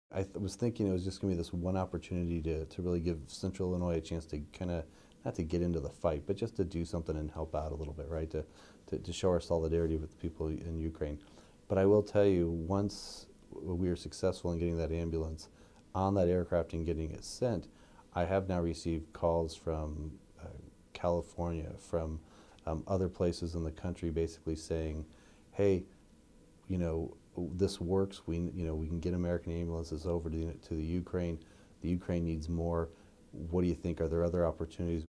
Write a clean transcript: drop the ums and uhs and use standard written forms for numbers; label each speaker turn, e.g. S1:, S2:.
S1: was thinking it was just going to be this one opportunity to really give Central Illinois a chance to kind of, not to get into the fight, but just to do something and help out a little bit, right? To show our solidarity with the people in Ukraine. But I will tell you, once we were successful in getting that ambulance on that aircraft and getting it sent, I have now received calls from California, from other places in the country, basically saying, "Hey, you know, this works. We can get American ambulances over to the Ukraine. The Ukraine needs more. What do you think? Are there other opportunities?"